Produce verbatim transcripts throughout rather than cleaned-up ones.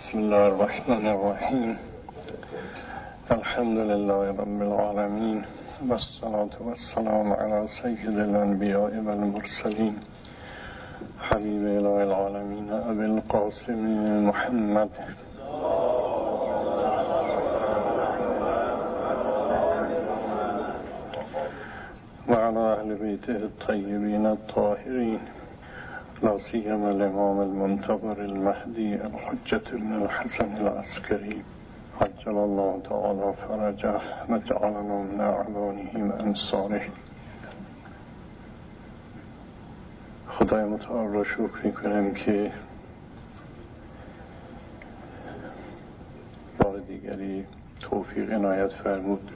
بسم الله الرحمن الرحیم. الحمد لله رب العالمین و الصلاة و السلام علی سید الانبیاء و المرسلین حبیب اله العالمین ابی القاسم محمد و علی اهل بیته الطیبین الطاهرین، لا سیما الامام المنتظر المهدی الحجة بن الحسن العسکری عجل الله تعالی فرجه و جعلنا من اعوانه و انصاره. خدای متعال را شکر میکنم که بار دیگری توفیق عنایت فرمود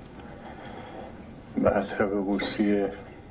به اتبوسی،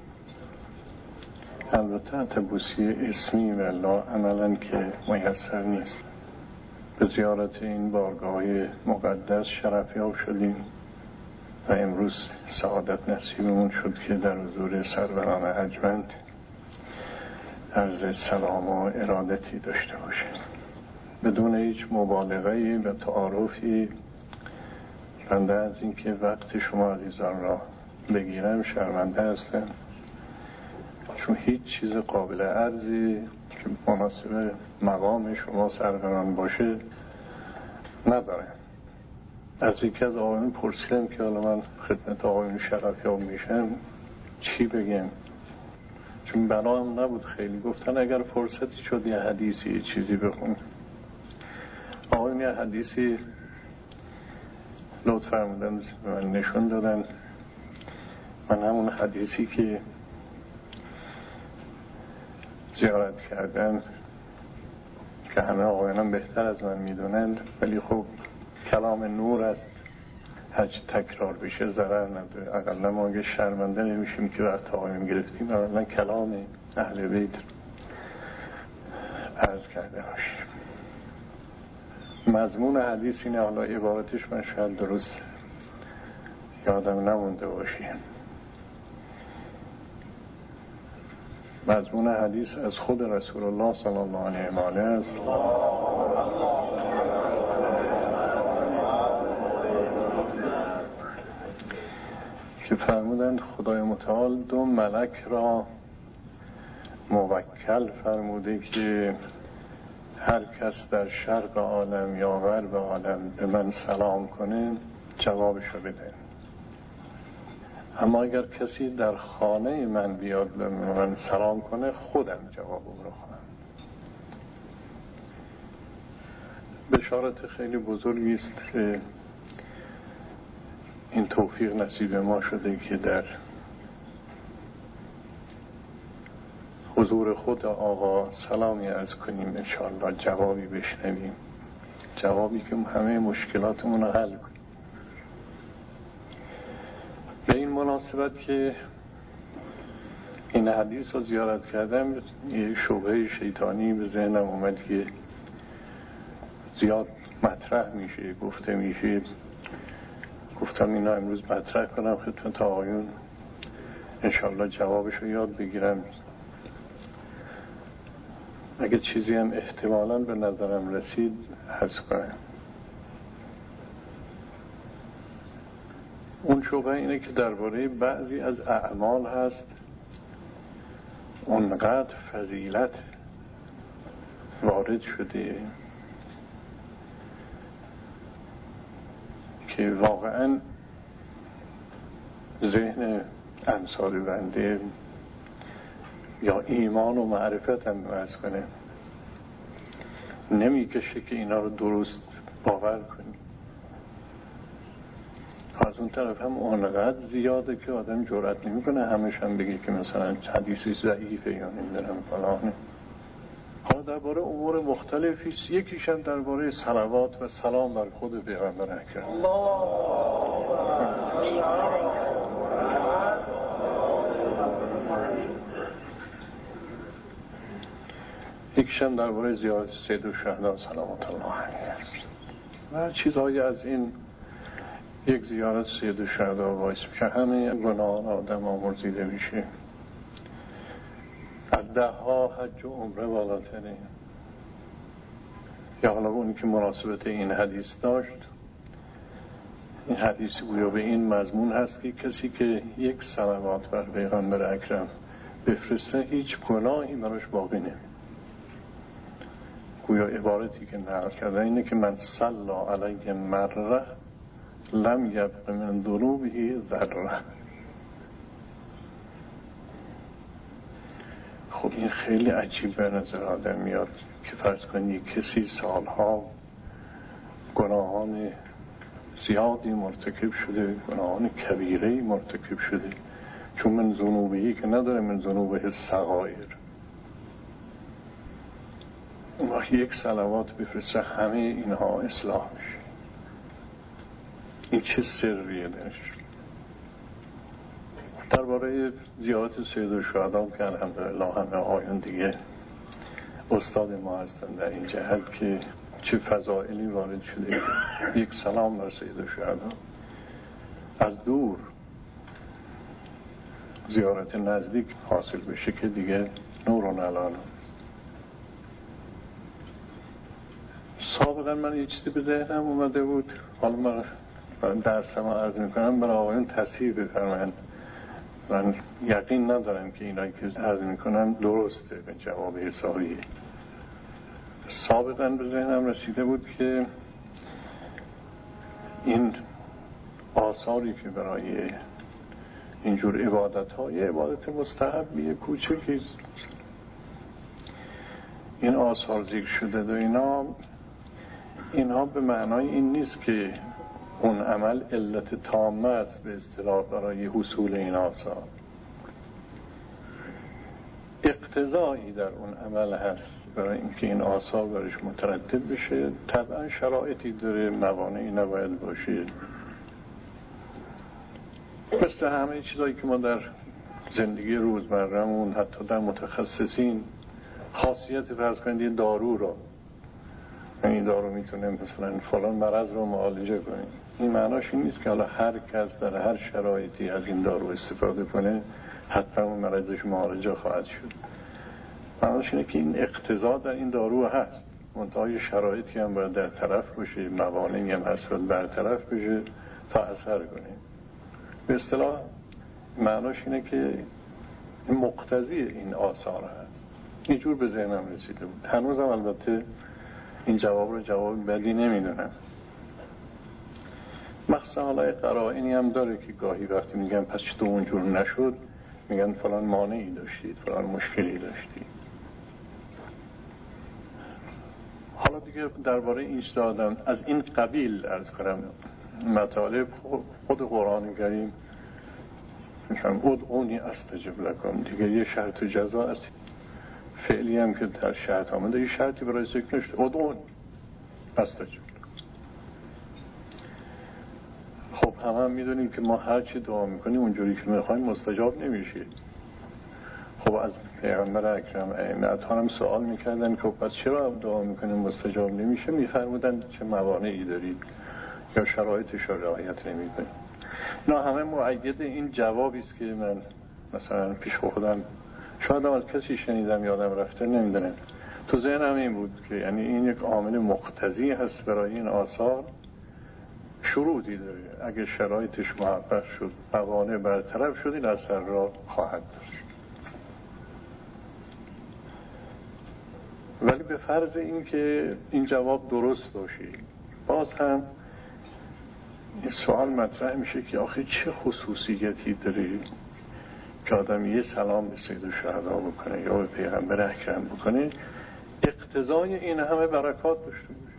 البته اتبوسی اسمی و لا عملا که میسر نیست. به زیارت این بارگاه مقدس شرفیاب شدیم و امروز سعادت نصیبمون شد که در حضور سروران ارجمند عرض سلام و ارادتی داشته باشیم. بدون هیچ مبالغه‌ای و تعارفی بنده از اینکه وقت شما عزیزان را بگیرم شرمنده هستم، چون هیچ چیز قابل عرضی که مناسب مقام شما سروران باشه نداره. از یکی از آقایون پرسیدم که حالا من خدمت آقایون شرفیاب میشم چی بگم، چون بنام نبود خیلی. گفتن اگر فرصتی شد یه حدیثی یه چیزی بخون. آقایون یه حدیثی لطف فرمودن من نشون دادن. من همون حدیثی که زیارت کردن که همه آقایانم بهتر از من میدونند، ولی خب کلام نور است، هرچی تکرار بشه ضرر نداره. اقلا ما اگه شرمنده نمیشیم که وقت آقایان گرفتیم اقلا کلام اهل بیت عرض کرده باشیم. مضمون حدیث اینه، حالا عبارتش من شاید درست یادم نمونده باشه. مضمون حدیث از خود رسول الله صلی الله علیه و آله است که فرمودند خدای متعال دو ملک را موکل فرموده که هر کس در شرق عالم یا غرب عالم به من سلام کنه جوابشو بده، اما اگر کسی در خانه من بیاد به من سلام کنه خودم جواب اون رو خواهم. بشارت خیلی بزرگی است که این توفیق نصیب ما شده که در حضور خود آقا سلامی عرض کنیم، انشاءالله جوابی بشنویم، جوابی که همه مشکلاتمون رو حل کنیم. به این مناسبت که این حدیث رو زیارت کردم، یه شبهه شیطانی به ذهنم اومد که زیاد مطرح میشه، گفته میشه. گفتم اینا امروز مطرح کنم خدمت آقایون، انشاءالله جوابش رو یاد بگیرم. اگه چیزی هم احتمالاً به نظرم رسید عرض کنم. اون شبهه اینه که درباره بعضی از اعمال هست اونقدر فضیلت وارد شده که واقعا ذهن امثال بنده یا ایمان و معرفت هم عرض کنه نمیکشه که اینا رو درست باور کنیم. از اون طرف هم اونقدر زیاده که آدم جرئت نمیکنه همش هم بگه که مثلا حدیثی ضعیفه یا نمیدونم فلانه. حالا درباره امور مختلفی است، یکیش هم درباره صلوات و سلام بر خود پیغمبر اکرم. یکیش هم درباره زیارت سید الشهدا سلامت الله علیه است و چیزهایی از این. یک زیارت سید الشهدا باعث میشه همه گناهان آدم آمرزیده میشه. از ده ها حج و عمره بالاتره. یا حالا اونی که مناسبت این حدیث داشت، این حدیث گویا به این مضمون هست که کسی که یک صلوات بر پیغمبر اکرم بفرسته هیچ گناهی براش باقی نمید. گویا عبارتی که نقل کرده اینه که من صلی علیه مره لم یبق من ذنوبه ذره. خب این خیلی عجیب به نظر آدم میاد که فرض کنید کسی سالها گناهان زیادی مرتکب شده، گناهان کبیره‌ای مرتکب شده، چون من ذنوبهی که نداره، من ذنوبه صغایر، اون وقت یک صلوات بفرسته همه اینها اصلاح میشه. این چه سریه درش؟ درباره زیارت سید الشهدا که الحمدلله همه آقایون دیگه استاد ما هستن در این جهت که چه فضائلی وارد شده. یک سلام بر سید الشهدا، از دور زیارت نزدیک حاصل بشه که دیگه نورون الان است. سابقا من یه چیزی به ذهنم اومده بود، حالا من درسم رو عرض میکنم برای آقایون تصحیح بفرمایند. من یقین ندارم که اینایی که عرض میکنم درسته به جواب حسابیه. سابقا به ذهنم رسیده بود که این آثاری که برای اینجور عبادت ها یه عبادت مستحبیه کوچکی، این آثار ذکر شده و اینا اینها به معنای این نیست که اون عمل علت تامه است به اصطلاح برای حصول این آثار. اقتضایی در اون عمل هست برای اینکه این آثار برش مترتب بشه. طبعا شرایطی داره، موانعی نباید باشه، مثل همه چیزایی که ما در زندگی روزمره‌مون حتی در متخصصین خاصیت فرض کنید دارو رو، این دارو میتونه مثلا فلان مرض رو معالجه کنه، این معناش این نیست که حالا هر کس در هر شرایطی از این دارو استفاده کنه حتما اون مرضش معالجه خواهد شد. معناش اینه که این اقتضا در این دارو هست، منتهای شرایطی هم باید در طرف باشه، موانعی هم هست باید برطرف بشه تا اثر کنه. به اصطلاح معناش اینه که مقتضی این آثار هست. اینجور به ذهنم رسیده بود. هنوزم البته این جواب رو جواب بدی نمیدونم. مخصوصا حالا قرائنی هم داره که گاهی وقتی میگن پس چطور اونجور نشد، میگن فلان مانعی داشتید، فلان مشکلی داشتید. حالا دیگه درباره این دادم از این قبیل عرض کنم مطالب خود قرآن کریم میشم ادعونی استجب لکم، دیگه یه شرط و جزا است فعلی هم که در شرط آمده، یه شرطی برای ذکر نشد، ادعونی استجب. خب همه هم میدونیم که ما هر چی دعا میکنیم اونجوری که میخوایم مستجاب نمیشه. خب از پیغمبر اکرم ائمه هم سوال میکردن که پس چرا دعا میکنیم مستجاب نمیشه؟ میفرمودن چه موانعی دارید یا شرایطش رو رعایت نمیکنید. اینا همه مؤید این جوابی است که من مثلا پیش خودم شاید هم از کسی شنیدم یادم رفته نمیدونم، تو ذهنم این بود که یعنی این یک عامل مقتضی هست برای این آثار، شروطی داره، اگه شرایطش محقق شد، موانع برطرف شد، این اثر را خواهد داشت. ولی به فرض این که این جواب درست باشه، باز هم این سوال مطرح میشه که آخه چه خصوصیتی داره که آدم یه سلام به سید الشهدا بکنه یا به پیغمبر اکرم بکنه اقتضای این همه برکات داشته باشه.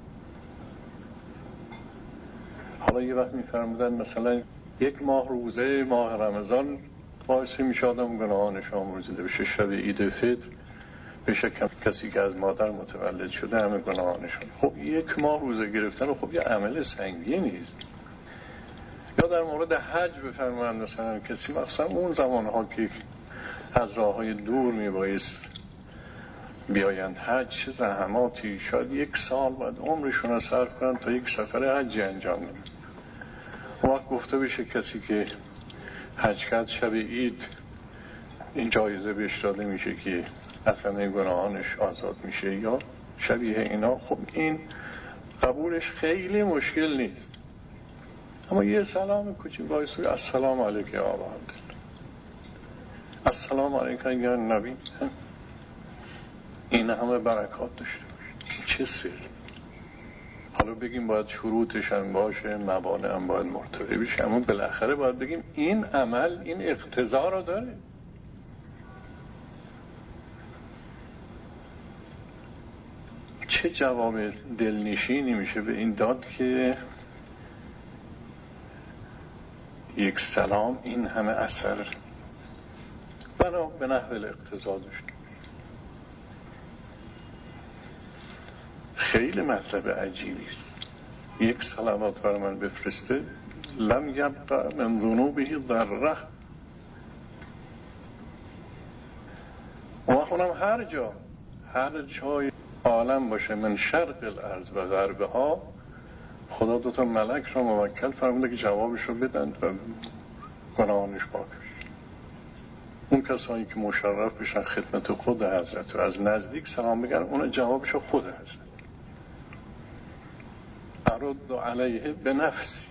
حالا یه وقت میفرمودن مثلا یک ماه روزه ماه رمضان باعث میشه آدم گناهانش آمرزیده بشه، شب عید فطر بشه کسی که از مادر متولد شده همه گناهانش. خب یک ماه روزه گرفتن خب یه عمل سنگین نیست. یا در مورد حج بفرمایند مثلا کسی مثلا اون زمانها که از راههای دور میبایست بیایند حج، چه زحماتی، شاید یک سال بعد عمرشون رو صرف کنن تا یک سفر حجی انجام بدن. اون وقت گفته بشه کسی که حج کرد شب عید این جایزه بهش داده میشه که اصلا گناهانش آزاد میشه، یا شبیه اینا، خب این قبولش خیلی مشکل نیست. اما یه سلام کوچیک وایسوی السلام علیک یا ابا عبدالله، السلام علیک یا نبی، این همه برکات داشته باشه. چه سر؟ حالا بگیم باید شروطش هم باشه، موانع هم باید مرتبط بشه، اما بالاخره باید بگیم این عمل این اقتضا رو داره. چه جواب دلنشینی میشه به این داد که یک سلام این همه اثر بنا به نحو الاقتضا داشت. خیلی مطلب عجیبی است. یک صلوات بر من بفرسته لم یبقى من ذنوبه ذره. و خونم هر جا هر جای عالم باشه، من شرق الارض و غربها، خدا دوتا ملک را موکل فرموده که جوابش رو بدن و گناهانش پاک بشه. اون کسایی که مشرف بشن خدمت خود حضرت و از نزدیک سلام بگن، اون جوابش رو خود حضرت ارد علیه به نفسی.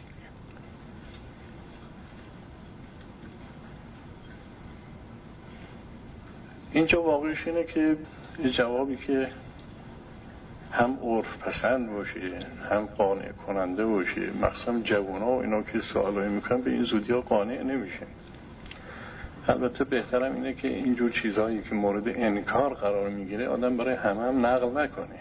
اینجا واقعیش اینه که یه جوابی که هم عرف پسند باشه، هم قانع کننده باشه. مخصوصا جوونا و اینا که سوالایی میکنن به این زودی ها قانع نمیشه. البته بهترم اینه که اینجور چیزهایی که مورد انکار قرار میگیره آدم برای همه هم نقل نکنه.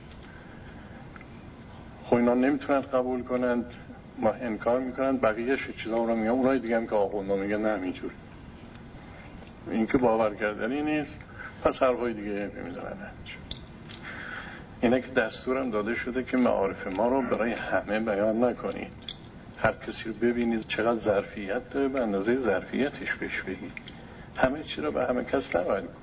خب اینا نمیتونن قبول کنند، ما انکار میکنن، بقیه چیزا رو میگن، اونای دیگه هم که آخوندا میگن نه همینجوری. این که باور کردنی نیست، پس حرفای دیگه نمیدونن. اینه که دستورم داده شده که معارف ما رو برای همه بیان نکنید. هر کسی رو ببینید چقدر ظرفیت داره به اندازه ظرفیتش بهش بگید. همه چی رو به همه کس نباید کنید.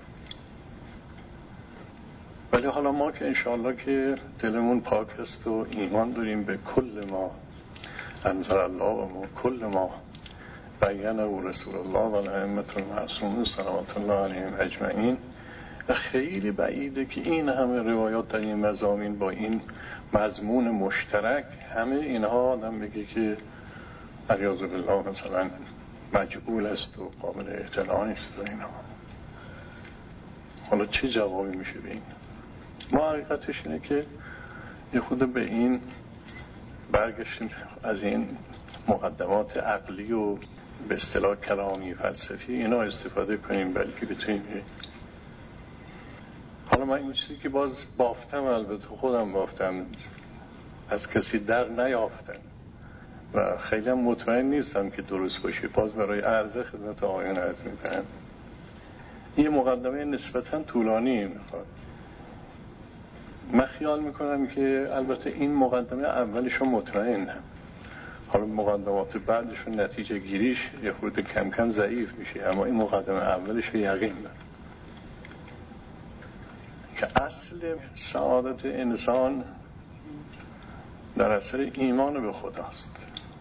ولی حالا ما که انشاءالله که دلمون پاک است و ایمان داریم به کل ما انزل الله و ما کل ما بیانه و رسول الله و الائمة المعصومون صلوات الله علیهم اجمعین، خیلی بعیده که این همه روایات در این مضامین با این مضمون مشترک همه اینها آدم بگه که اعوذ بالله مثلا مجعول است و قابل اطلاع نیست و اینا. حالا چه جوابی میشه به این؟ ما حقیقتش اینه که یه خود به این برگشتیم از این مقدمات عقلی و به اصطلاح کلامی فلسفی اینا استفاده کنیم، بلکه بتونیم. حالا من این چیزی که باز بافتم، البته خودم بافتم، از کسی در نیافتم و خیلی هم مطمئن نیستم که درست باشه، باز برای عرض خدمت آقایان عرض میکنم. این مقدمه نسبتاً طولانی میخواد. من خیال میکنم که البته این مقدمه اولشو مطمئنم، حالا مقدمات بعدشو نتیجه گیریش یه خورده کم کم ضعیف میشه، اما این مقدمه اولش یقین دارم که اصل سعادت انسان در اثر ایمان به خداست.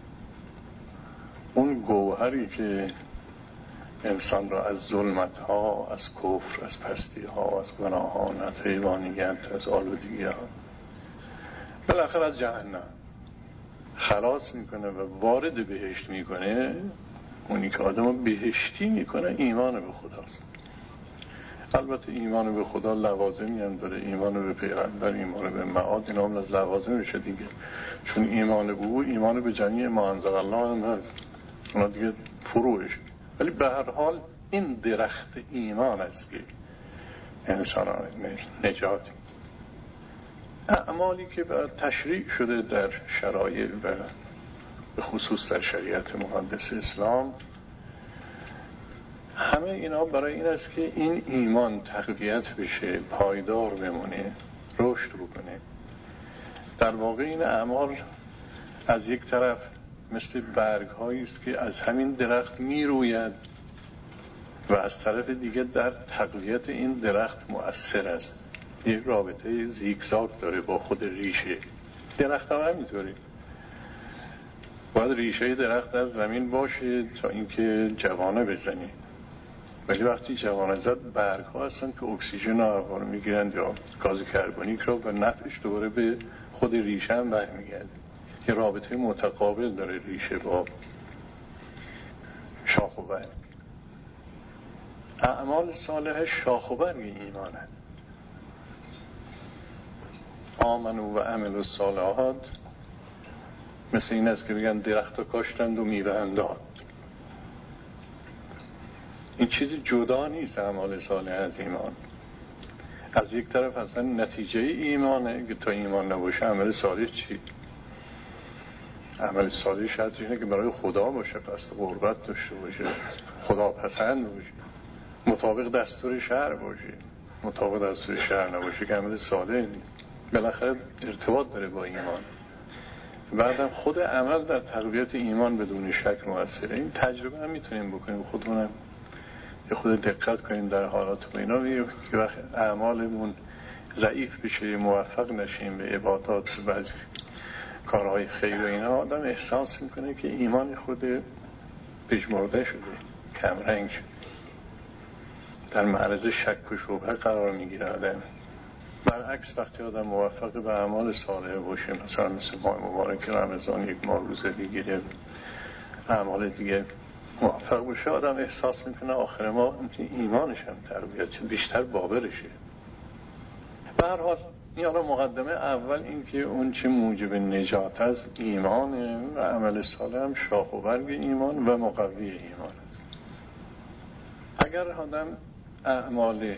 اون گوهری که انسان را از ظلمت ها، از کفر، از پستی ها، از گناهان، از حیوانیت، از آلودگی ها، بالاخره از جهنم خلاص میکنه و وارد بهشت میکنه، اونی که آدم رو بهشتی میکنه ایمان به خداست. البته ایمان به خدا لوازمی هم داره، ایمان به پیغمبر، ایمان به معاد، اینا هم از لوازم میشه دیگه، چون ایمان به او ایمان به جمیع ما انزل الله هم هست، اونا دیگه فروعش. ولی به هر حال این درخت ایمان است که انسان نجاتی. اعمالی که تشریع شده در شرایع و به خصوص در شریعت مقدس اسلام، همه اینا برای این است که این ایمان تقویت بشه، پایدار بمونه، رشد بکنه. در واقع این اعمال از یک طرف مثل برگ هایی است که از همین درخت می روید و از طرف دیگه در تقویت این درخت مؤثر است. یک رابطه زیگزاگ داره با خود ریشه. درخت هم همینطوری، باید ریشه درخت از زمین باشه تا اینکه جوانه بزنه. ولی وقتی جوانه زد برگ ها هستن که اکسیژن رو میگیرن یا گاز کربونیک رو و نفعش دوباره به خود ریشه هم برمیگرده. یه رابطه متقابل داره ریشه با شاخ و برگ. اعمال صالحه شاخ و برگ ایمانه. آمنو و عملوا الصالحات مثل این است که بگن درخت کاشتند و میوه انداد. این چیزی جدا نیست اعمال صالح از ایمان. از یک طرف اصلا نتیجه ایمانه که تا ایمان نباشه عمل صالح چی؟ عمل صالح شرطش اینه که برای خدا باشه، قصد قربت داشته باشه، خدا پسند باشه، مطابق دستور شرع باشه. مطابق دستور شرع نباشه که عمل صالح نیست. بالاخره ارتباط داره با ایمان. بعدم خود عمل در تقویت ایمان بدون شک موثره. این تجربه هم میتونیم بکنیم خودمونم یه خود دقت کنیم در حالات و اینا. یه وقت اعمالمون ضعیف بشه، موفق نشیم به عبادات و بعضی کارهای خیر و اینا، آدم احساس میکنه که ایمان خود پژمرده شده، کم رنگ شده، در معرض شک و شبهه قرار میگیره آدم. برعکس وقتی آدم موفق به اعمال صالح باشه، مثلا مثل ماه مبارک رمضان یک ماه روزه دیگه اعمال دیگه موفق باشه، آدم احساس میکنه آخر ما ایمانش هم تقویت شد، بیشتر باورشه. به هر حال این حالا مقدمه اول این که اون چه موجب نجات از ایمانه و عمل صالح هم شاخ و برگ ایمان و مقوی ایمان است. اگر آدم اعمال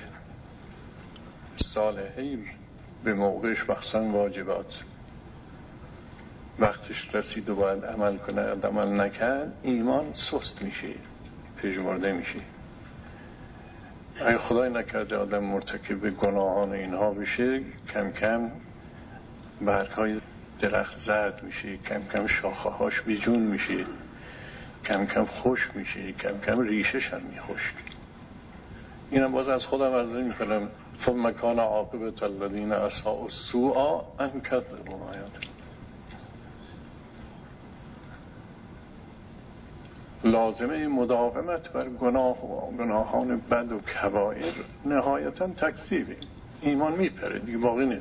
صالحی به موقعش مخصوصا واجبات وقتش رسید و باید عمل کنه عمل نکرد، ایمان سست میشه، پژمرده میشه. اگه خدای نکرده آدم مرتکب گناهان اینها بشه، کم کم برگهای درخت زرد میشه، کم کم شاخه هاش بیجون میشه، کم کم خوش میشه، کم کم ریشش هم میخوش. اینم باز از خودم عرض میکنم ثم کان عاقبة الذین اساءوا السوء ان کذبوا آیات. لازمه مداومت بر گناه و گناهان بد و کبائر نهایتا تکذیبه. ایمان میپره دیگه، باقی نمیاد.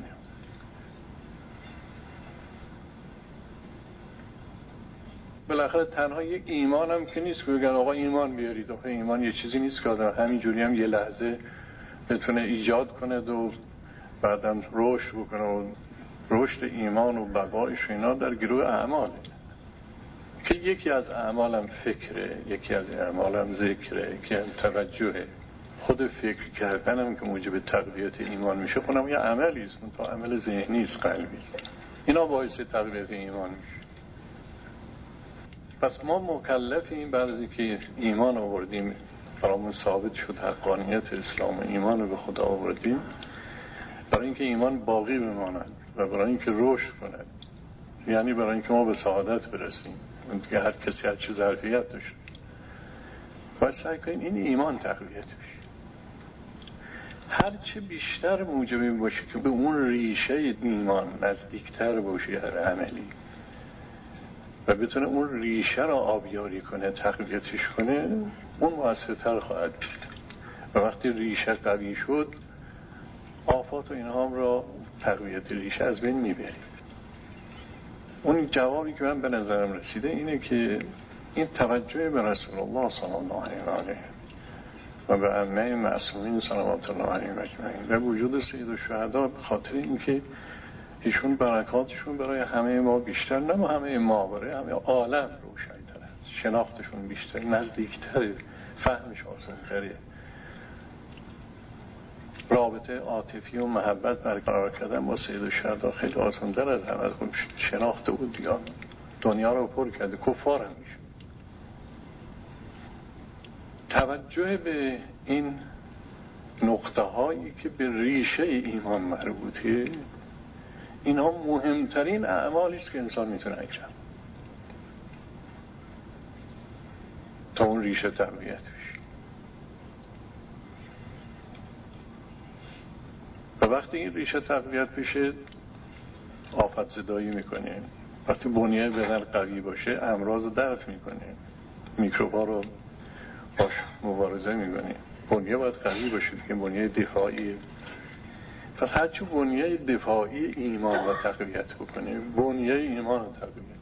بالاخره تنها یک ایمان هم که نیست که بگن آقا ایمان بیارید. آقا ایمان یه چیزی نیست که آدم همینجوری هم یه لحظه بتونه ایجاد کنه و بعدم رشد بکنه. و رشد ایمان و بقایش اینا در گروه اعماله که یکی از اعمالم فکره، یکی از اعمالم ذکره، یکی از توجهه. خود فکر کردنم که موجب تقویت ایمان میشه خودم یه عملی است، تا عمل ذهنی است، قلبی است. اینا باعث تقویت ایمان میشه. پس ما مکلفیم بعد از اینکه ایمان آوردیم، برامون ثابت شد حقانیت اسلام و ایمان رو به خدا آوردیم، برای اینکه ایمان باقی بماند و برای اینکه رشد کند، یعنی برای اینکه ما به سعادت برسیم، دیگه هر کسی هر چه ظرفیت داشت، باید سعی کنیم این ایمان تقویت بشه. هر چه بیشتر موجب این باشه که به اون ریشه ایمان نزدیکتر باشه هر عملی و بتونه اون ریشه را آبیاری کنه، تقویتش کنه، اون مؤثرتر خواهد بود. و وقتی ریشه قوی شد، آفات و اینها را تقویت ریشه از بین میبره. اون جوابی که من به نظرم رسیده اینه که این توجه به رسول الله صلی الله علیه و به ائمه معصومین صلوات الله علیهم اجمعین و وجود سید الشهدا، به خاطر اینکه ایشون برکاتشون برای همه ما بیشتر، نه همه ما، برای همه عالم روشن‌تر است. شناختشون بیشتر، نزدیکتره، فهمش آسان‌تره. رابطه عاطفی و محبت برقرار کردن با سید الشهدا خیلی آسان‌تر از همه. خب شناخته بود دیگه، دنیا رو پر کرده، کفار هم میشه. توجه به این نقطه هایی که به ریشه ایمان مربوطه، اینها مهمترین اعمالی است که انسان میتونه انجام تا اون ریشه تقویت بشه. و وقتی این ریشه تقویت بشه، آفت زدایی میکنه. وقتی بنیه بدن قوی باشه، امراض دفع میکنه، میکروبا رو باش مبارزه میکنه. بنیه باید قوی باشید که بنیه دفاعیه. پس هرچی بنیه دفاعی ایمان رو تقویت بکنه، بنیه ایمان رو تقویت.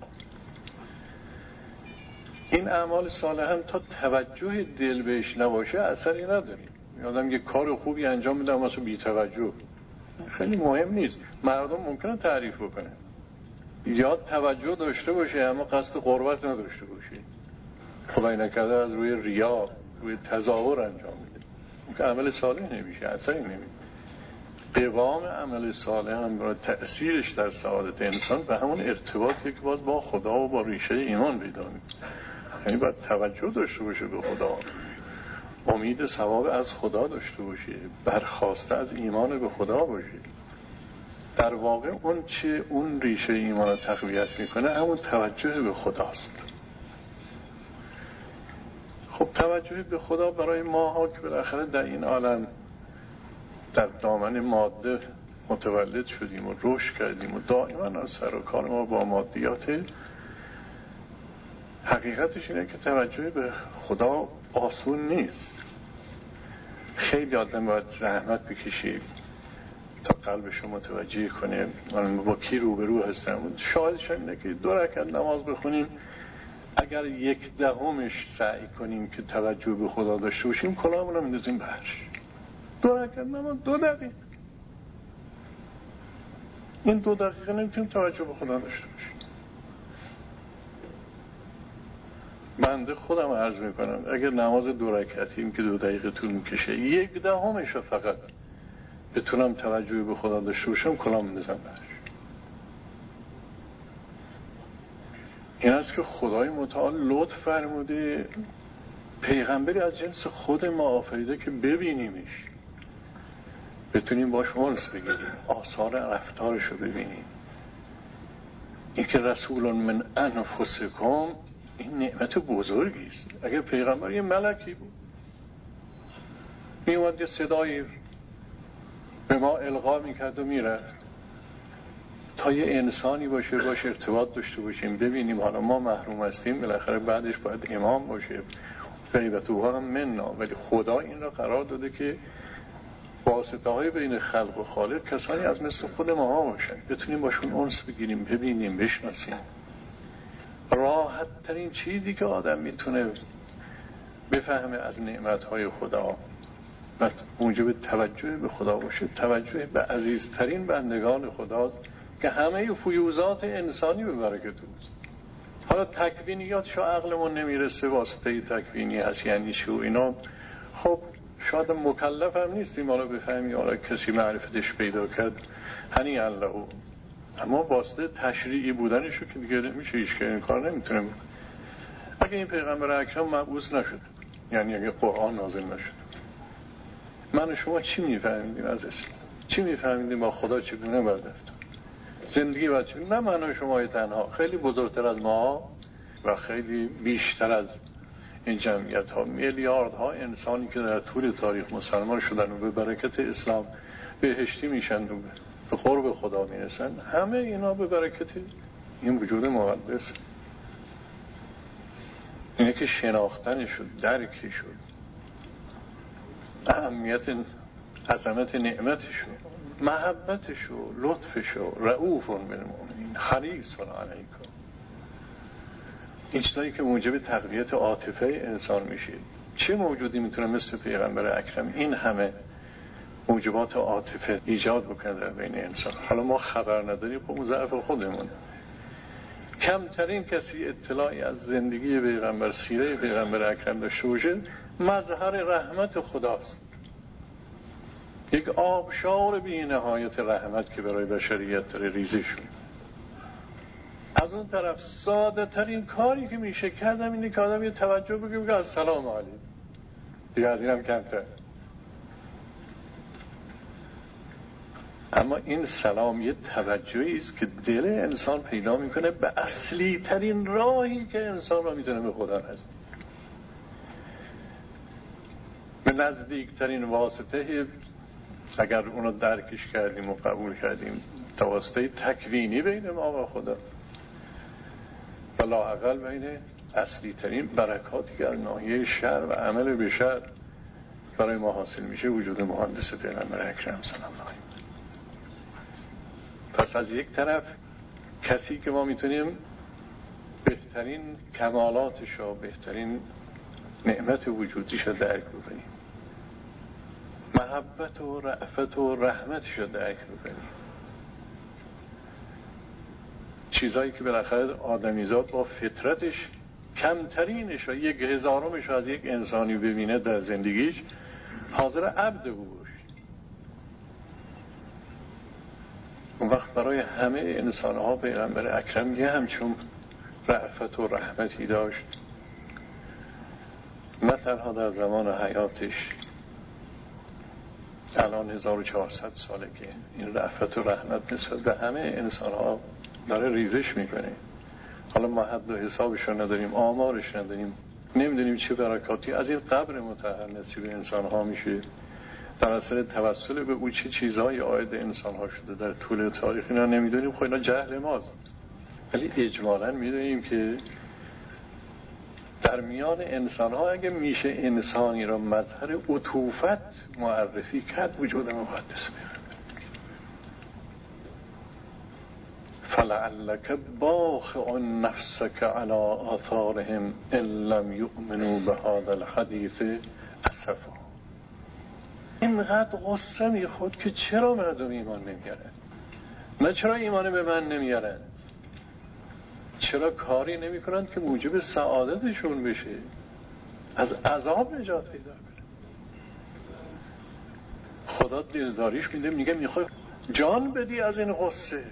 این اعمال صالحا تا توجه دل بهش نباشه اثری نداره. آدم یه کار خوبی انجام میده اما بی توجه، خیلی مهم نیست. مردم ممکنه تعریف بکنه، یا توجه داشته باشه اما قصد قربت نداشته باشه، خدای نکرده از روی ریا، روی تظاهر انجام میده، اون که عمل صالح نمیشه، اثری نمیده. قوام عمل صالح هم برای تأثیرش در سعادت انسان به همون ارتباطی که باز با خدا و با ریشه ایمان پیدا میکنه. یعنی باید توجه داشته باشه به خدا، امید ثواب از خدا داشته باشه، برخواسته از ایمان به خدا باشه. در واقع اون چه اون ریشه ایمان رو تقویت میکنه همون توجه به خداست. خب توجه به خدا برای ما ها که بالاخره در این عالم در دامن ماده متولد شدیم و رشد کردیم و دائما از سر و کار ما با مادیات، حقیقتش اینه که توجه به خدا آسون نیست. خیلی آدم باید زحمت بکشید تا قلبشو متوجه کنه من با کی روبرو هستم. شاهدش اینه که دو رکعت نماز بخونیم، اگر یک دهمش سعی کنیم که توجه به خدا داشته باشیم کلامونو میندازیم بهش. دو رکعت نماز دو دقیقه، این دو دقیقه نمیتونیم توجه به خدا داشته باشیم. بنده خودم عرض میکنم اگر نماز دو رکعتیم که دو دقیقه طول میکشه یک دهمش فقط بتونم توجه به خدا داشته باشم کلام میندازم بهش. این است که خدای متعال لطف فرموده پیغمبری از جنس خود ما آفریده که ببینیمش، بتونیم باش انس بگیریم، آثار رفتارش رو ببینیم. این که رسول من انفسکم این نعمت بزرگی است. اگر پیغمبر یه ملکی بود می اومد یه صدایی به ما القا میکرد و میرفت، تا یه انسانی باشه باشه ارتباط داشته باشیم ببینیم حالا ما محروم هستیم بالاخره بعدش باید امام باشه غیبتوها هم مننا، ولی خدا این را قرار داده که واسطه های بین خلق و خالق کسانی از مثل خود ما باشن، بتونیم باشون انس بگیریم، ببینیم، بشناسیم. راحت ترین چیزی که آدم میتونه بفهمه از نعمت های خدا و موجب توجه به خدا باشه توجه به عزیزترین بندگان خداست که همه فیوزات انسانی به برکت اوست. حالا تکوینیاتشو عقلمون نمیرسه، واسطه تکوینی هست یعنی شو اینا، خب شاید مکلف هم نیستیم حالا بفهمیم، حالا کسی معرفتش پیدا کرد هنی الله، اما واسطه تشریعی بودنشو که دیگه نمیشه هیچ که این کار نمیتونه بود. اگه این پیغمبر اکرم مبعوث نشد، یعنی اگه قرآن نازل نشد، من و شما چی میفهمیدیم از اسلام؟ چی میفهمیدیم با خدا چگونه باید رفت؟ زندگی باید چگونه؟ نه من و شما تنها، خیلی بزرگتر از ما و خیلی بیشتر از این جمعیت ها، میلیاردها انسانی که در طول تاریخ مسلمان شدن و به برکت اسلام بهشتی میشن و به قرب خدا میرسن، همه اینا به برکت این وجود مقدس. اینه که شناختن شد، درکی شد، اهمیت عظمت نعمتشو، محبتشو، لطفشو، رؤوف بالمؤمنین حریص علیکم. این چیزایی که موجب تقویت عاطفه انسان میشه. چه موجودی میتونه مثل پیغمبر اکرم این همه موجبات عاطفه ایجاد بکنه در بین انسان؟ حالا ما خبر نداریم، خب اون ضعف خودمون. کمترین کسی اطلاعی از زندگی پیغمبر، سیره پیغمبر اکرم داشته باشه مظهر رحمت خداست، یک آبشار بی نهایت رحمت که برای بشریت داره ریزی شد. از اون طرف ساده ترین کاری که میشه کردم اینه که آدم یه توجه بگه بگه السلام علیکم، دیگه از اینم کمتر. اما این سلام یه توجهی است که دل انسان پیدا میکنه به اصلی ترین راهی که انسان را میتونه به خدا نزدیک، به نزدیک ترین واسطه. اگر اونو درکش کردیم و قبول کردیم تا واسطه تکوینی بین ما و خدا و لااقل بین اصلی ترین برکاتی که از ناحیه شر و عمل به شر برای ما حاصل میشه وجود مهندس پیغمبر اکرم صلی الله علیه و پس از یک طرف کسی که ما میتونیم بهترین کمالاتش و بهترین نعمت وجودیش رو درک بکنیم، محبت و رأفت و رحمتش رو درک بکنیم، چیزایی که بالاخره آدمیزاد با فطرتش کمترینش و یک هزارمش از یک انسانی ببینه در زندگیش حاضر عبد بود. اون وقت برای همه انسانها پیغمبر اکرم یه همچون رأفت و رحمتی داشت، نه تنها در زمان حیاتش، الان هزار و چهارصد ساله که این رأفت و رحمت نسبت به همه انسانها داره ریزش میکنه. حالا ما حد و حسابش رو نداریم، آمارش نداریم، نمیدونیم چه برکاتی از این قبر مطهر نصیب انسانها میشه، در اثر توسل به او چه چیزهای عاید انسانها شده در طول تاریخ اینا نمیدونیم. خب اینا جهل ماست، ولی اجمالاً میدونیم که در میان انسانها اگه میشه انسانی را مظهر عطوفت معرفی کرد وجود مقدس می‌خواد. فلعلک باخع نفسک علی آثارهم ان لم یؤمنوا بهذا الحدیث اسفا. اینقدر غصه میخورد که چرا مردم ایمان نمیارن، نه چرا ایمان به من نمیارن، چرا کاری نمی کنند که موجب سعادتشون بشه، از عذاب نجات پیدا کنه. خدا دلداریش میده، میگه میخوای جان بدی از این غصه.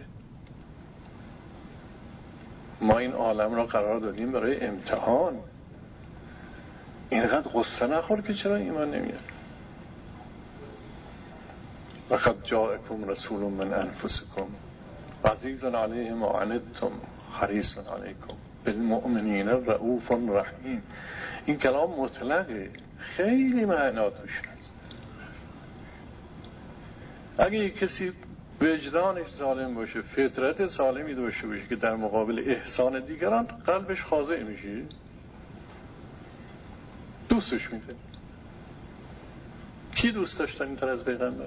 ما این عالم را قرار دادیم برای امتحان، اینقدر غصه نخور که چرا ایمان نمیاد. لقد جاءکم رسول من انفسکم عزیز علیه ما عنتم حریص علیکم بالمؤمنین رؤوف رحیم. این کلام مطلقه، خیلی معنا توش هست. اگه یک کسی وجدانش سالم باشه، فطرت سالمی داشته باشه که در مقابل احسان دیگران قلبش خاضع میشه، دوستش میده. کی دوست داشتن این تر از پیغمبر؟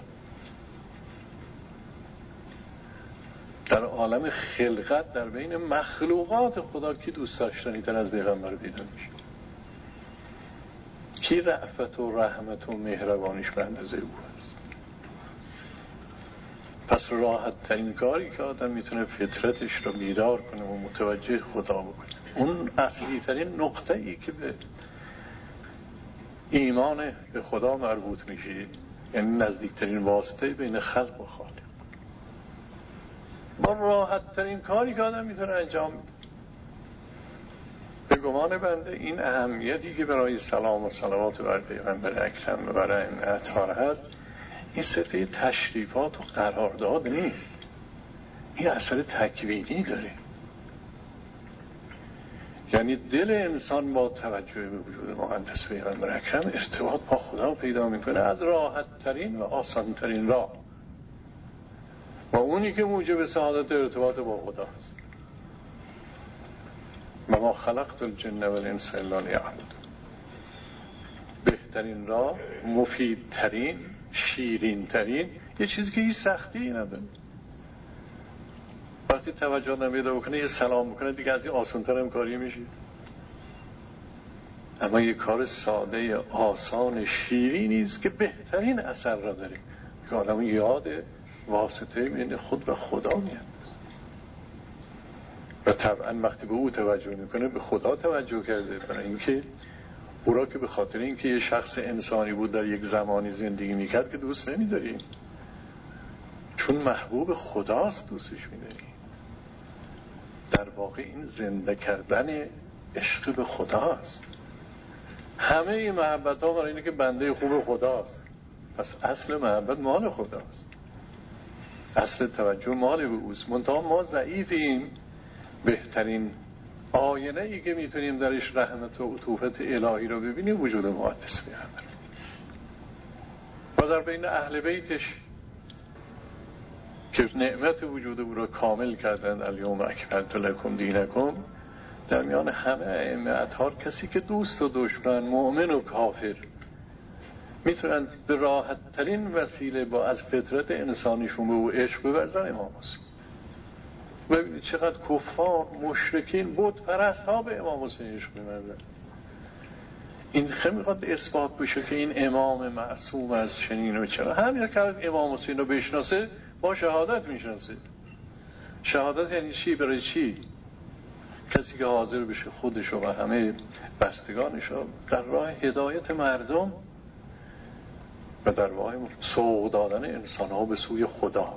در عالم خلقت، در بین مخلوقات خدا کی دوست داشتنی تر از پیغمبر پیدا میشه؟ کی رأفت و رحمت و مهربانیش به اندازه او هست؟ پس راحت ترین کاری که آدم میتونه فطرتش رو بیدار کنه و متوجه خدا بکنه، اون اصلی ترین نقطه ای که به ایمان به خدا مربوط میشه، یعنی نزدیکترین واسطه بین خلق و خالق، با راحت ترین کاری که آدم میتونه انجام بده. به گمان بنده این اهمیتی که برای سلام و صلوات بر پیغمبر اکرم و برای این اطهار هست، این صرف تشریفات و قرارداد نیست، این اثر تکوینی داره. یعنی دل انسان با توجه به وجود مقدس پیغمبر اکرم ارتباط با خدا پیدا میکنه از راحت ترین و آسان ترین راه، و اونی که موجب سعادت ارتباط با خداست. و ما خلقت الجن والانس الا لیعبدون. بهترین راه، مفیدترین، شیرین ترین، یه چیزی که هیچ سختی نداره. وقتی توجه آدم پیدا بکنه یه سلام بکنه دیگه از این آسان‌تر هم کاری میشه. اما یه کار ساده آسان شیرینی است که بهترین اثر را داره، که آدم یاد واسطه بین خود و خدا میاد. و طبعا وقتی به او توجه میکنه به خدا توجه کرده، برای اینکه او را که به خاطر اینکه یه شخص انسانی بود در یک زمانی زندگی میکرد که دوست نمیداریم، چون محبوب خداست دوستش میداریم. در واقع این زنده کردن عشق به خداست. همه این محبت ها برای اینه که بنده خوب خداست. پس اصل محبت مال خداست، اصل توجه مال به اوست. منتها ما ضعیفیم. بهترین آینه ای که میتونیم درش رحمت و عطوفت الهی رو ببینیم وجود مقدس پیغمبر و در بین اهل بیتش که نعمت وجود او را کامل کردند. الیوم اکملت لکم دینکم. در میان همه ائمه اطهار کسی که دوست و دشمن، مؤمن و کافر، میتونن به راحت ترین وسیله با از فطرت انسانیشون به او عشق بورزن امام حسین. ببینید چقدر کفار مشرکین بت پرست ها به امام حسین عشق می‌ورزن. این خیلی میخواد اثبات بشه که این امام معصوم از چنین و چرا همین که امام حسین رو بشناسه با شهادت میشناسه. شهادت یعنی چی؟ برای چی؟ کسی که حاضر بشه خودشو و همه بستگانشو در راه هدایت مردم و در راه سوق دادن انسان ها به سوی خدا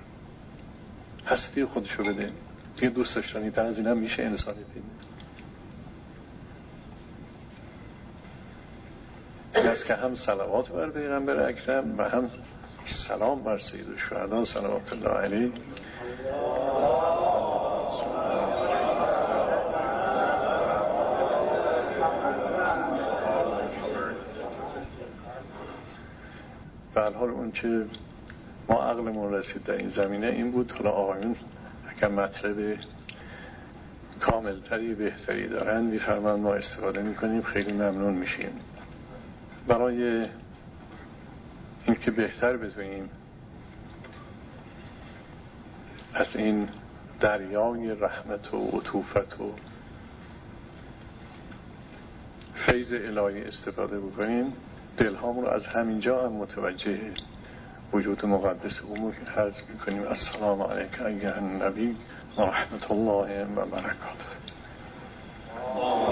هستی خودشو بده. دیگه دوست داشتنی تر از این هم میشه انسانی بینید. این است که هم صلوات بر پیغمبر اکرم و هم سلام بر سید الشهدا صلوات الله علیه. به هر حال اون که ما عقلمون رسید در این زمینه این بود. حالا آقایون اگر مطلب کاملتری بهتری دارن میفرمان ما استفاده میکنیم، خیلی ممنون میشیم. برای اینکه بهتر بتونیم از این دریای رحمت و عطوفت و فیض الهی استفاده بکنیم، دلهامون رو از همینجا هم متوجه وجود مقدس او عرض میکنیم. السلام علیک ایها النبی و رحمت الله و برکاته.